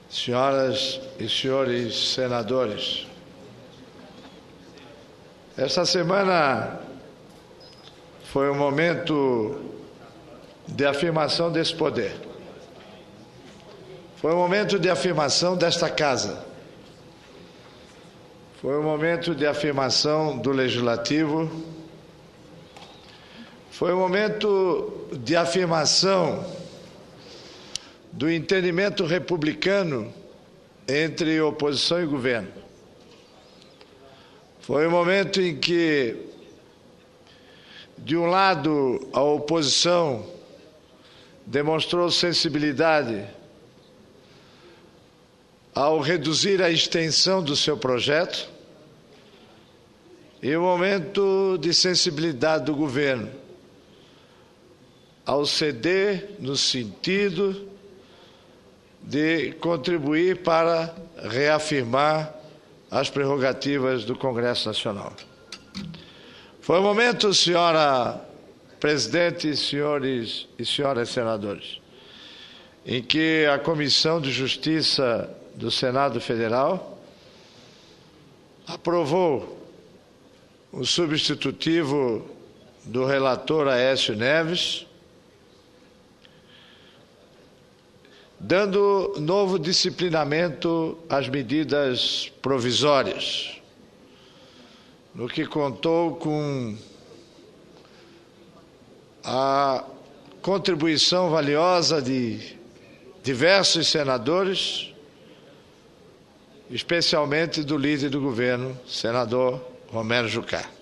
senhoras e senhores senadores, esta semana foi um momento de afirmação desse poder. Foi um momento de afirmação desta casa. Foi um momento de afirmação do Legislativo. Foi um momento de afirmação do entendimento republicano entre oposição e governo. Foi um momento em que, de um lado, a oposição demonstrou sensibilidade ao reduzir a extensão do seu projeto, e um momento de sensibilidade do governo ao ceder no sentido de contribuir para reafirmar as prerrogativas do Congresso Nacional. Foi um momento, senhora presidente, senhores e senhoras senadores, em que a Comissão de Justiça do Senado Federal aprovou o substitutivo do relator Aécio Neves, dando novo disciplinamento às medidas provisórias, no que contou com a contribuição valiosa de diversos senadores, especialmente do líder do governo, senador Romero Jucá.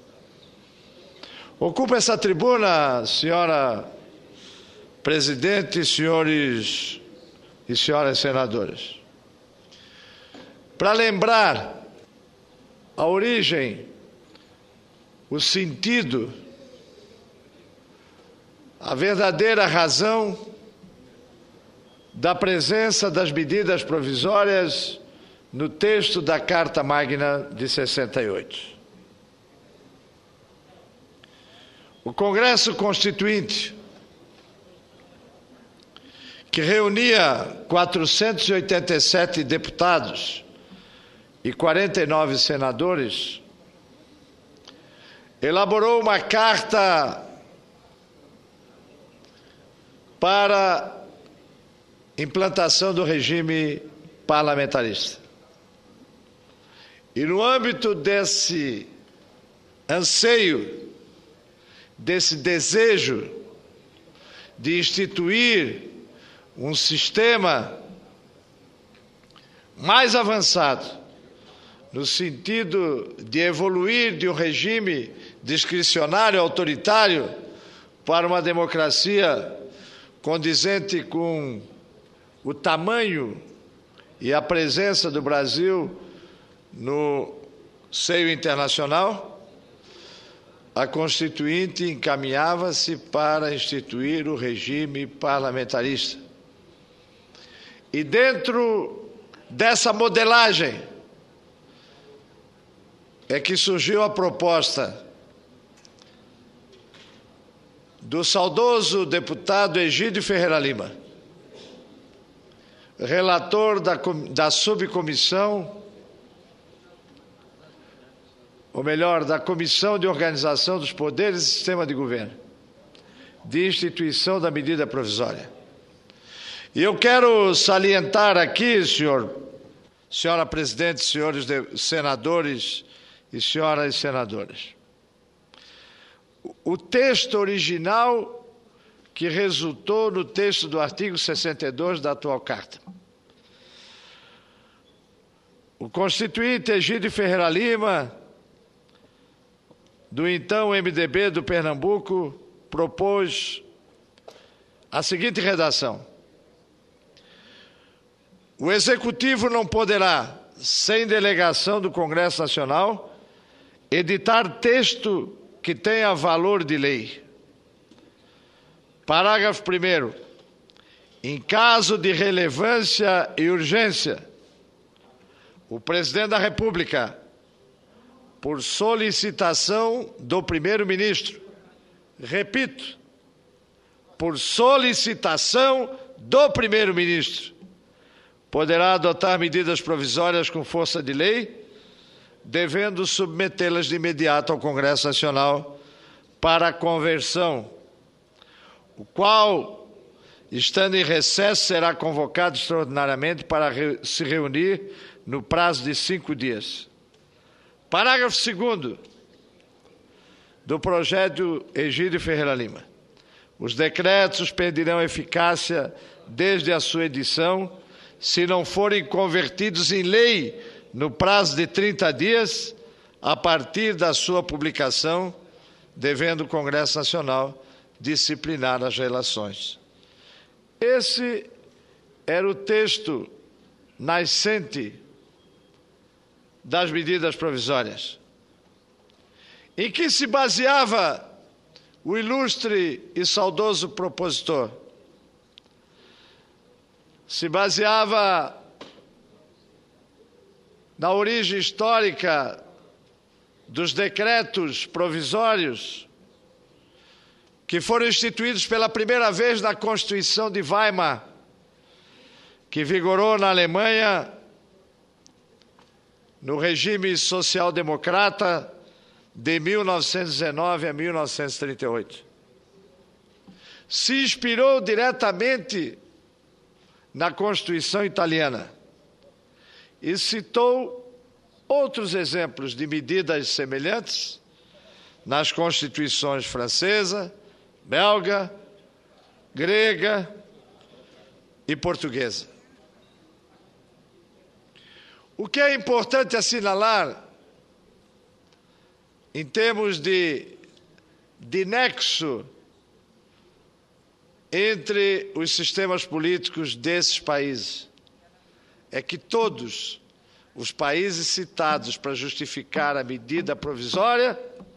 Ocupo essa tribuna, senhora presidente, senhores e senhoras senadoras, para lembrar a origem, o sentido, a verdadeira razão da presença das medidas provisórias no texto da Carta Magna de 68. O Congresso Constituinte, que reunia 487 deputados e 49 senadores, elaborou uma carta para implantação do regime parlamentarista. E no âmbito desse anseio, desse desejo de instituir um sistema mais avançado, no sentido de evoluir de um regime discricionário, autoritário, para uma democracia condizente com o tamanho e a presença do Brasil no seio internacional, a Constituinte encaminhava-se para instituir o regime parlamentarista. E dentro dessa modelagem é que surgiu a proposta do saudoso deputado Egídio Ferreira Lima, relator da subcomissão, ou melhor, da Comissão de Organização dos Poderes e Sistema de Governo, de instituição da medida provisória. E eu quero salientar aqui, senhora presidente, senhores senadores e senhoras senadoras, o texto original que resultou no texto do artigo 62 da atual Carta. O constituinte Egídio Ferreira Lima, do então MDB do Pernambuco, propôs a seguinte redação: o Executivo não poderá, sem delegação do Congresso Nacional, editar texto que tenha valor de lei. Parágrafo 1º. Em caso de relevância e urgência, o Presidente da República, por solicitação do Primeiro-Ministro, repito, por solicitação do Primeiro-Ministro, poderá adotar medidas provisórias com força de lei, devendo submetê-las de imediato ao Congresso Nacional para a conversão, o qual, estando em recesso, será convocado extraordinariamente para se reunir no prazo de 5 dias. Parágrafo 2º do projeto Egídio Ferreira Lima. Os decretos perderão eficácia desde a sua edição, se não forem convertidos em lei no prazo de 30 dias, a partir da sua publicação, devendo o Congresso Nacional disciplinar as relações. Esse era o texto nascente das medidas provisórias, em que se baseava o ilustre e saudoso propositor. Se baseava na origem histórica dos decretos provisórios que foram instituídos pela primeira vez na Constituição de Weimar, que vigorou na Alemanha no regime social-democrata de 1919 a 1938. Se inspirou diretamente na Constituição italiana e citou outros exemplos de medidas semelhantes nas constituições francesa, belga, grega e portuguesa. O que é importante assinalar, em termos de nexo entre os sistemas políticos desses países, é que todos os países citados para justificar a medida provisória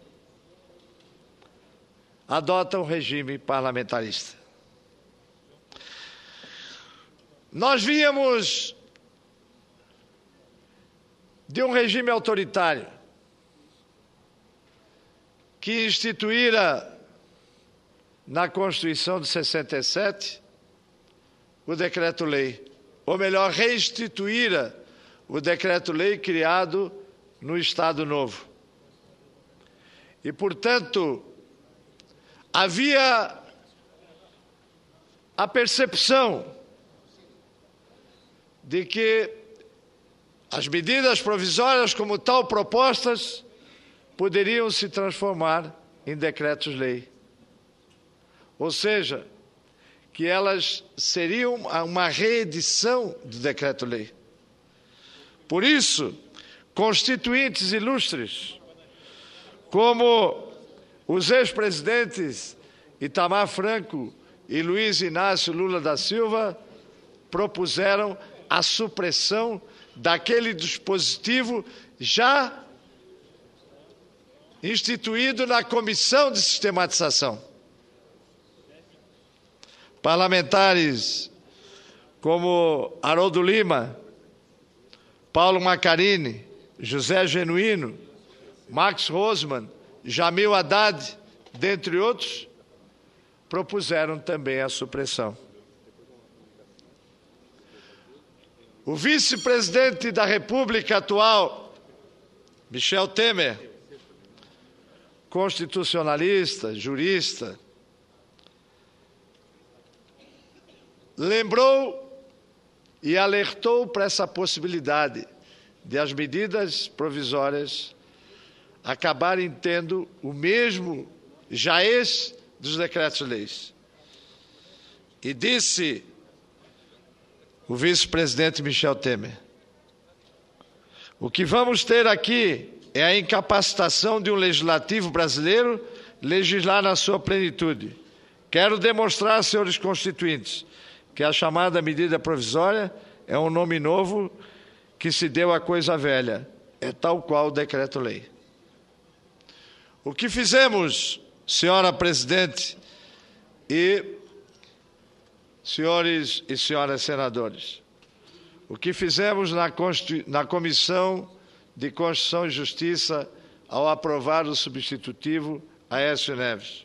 adotam regime parlamentarista. Nós víamos de um regime autoritário que instituíra na Constituição de 67 o decreto-lei, ou melhor, reinstituíra o decreto-lei criado no Estado Novo. E, portanto, havia a percepção de que as medidas provisórias, como tal propostas, poderiam se transformar em decretos-lei. Ou seja, que elas seriam uma reedição do decreto-lei. Por isso, constituintes ilustres, como os ex-presidentes Itamar Franco e Luiz Inácio Lula da Silva, propuseram a supressão daquele dispositivo já instituído na Comissão de Sistematização. Parlamentares como Haroldo Lima, Paulo Macarini, José Genuíno, Max Rosman, Jamil Haddad, dentre outros, propuseram também a supressão. O vice-presidente da República atual, Michel Temer, constitucionalista, jurista, lembrou e alertou para essa possibilidade de as medidas provisórias acabarem tendo o mesmo jaez dos decretos-leis. E disse o vice-presidente Michel Temer: o que vamos ter aqui é a incapacitação de um legislativo brasileiro legislar na sua plenitude. Quero demonstrar, senhores constituintes, que a chamada medida provisória é um nome novo que se deu à coisa velha. É tal qual o decreto-lei. O que fizemos, senhora presidente e senhores e senhoras senadores, o que fizemos na Comissão de Constituição e Justiça ao aprovar o substitutivo Aécio Neves?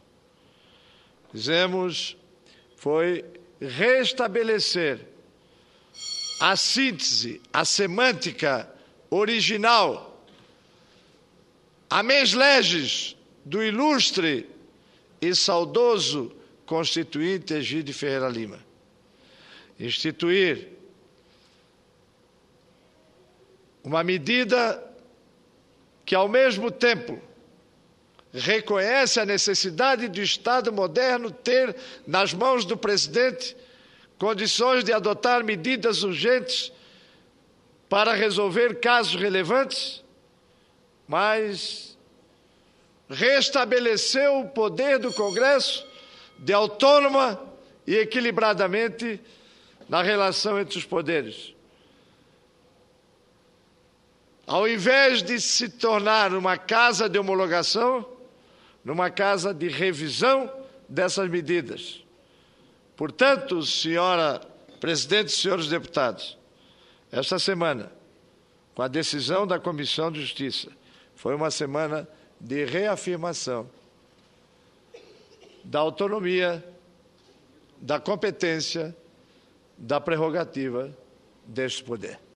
Fizemos foi restabelecer a síntese, a semântica original, a mens legis do ilustre e saudoso constituinte Egídio Ferreira Lima. Instituir uma medida que, ao mesmo tempo, reconhece a necessidade do Estado moderno ter nas mãos do presidente condições de adotar medidas urgentes para resolver casos relevantes, mas restabeleceu o poder do Congresso de autônoma e equilibradamente na relação entre os poderes. Ao invés de se tornar uma casa de homologação, numa casa de revisão dessas medidas. Portanto, senhora presidente e senhores deputados, esta semana, com a decisão da Comissão de Justiça, foi uma semana de reafirmação da autonomia, da competência, da prerrogativa deste poder.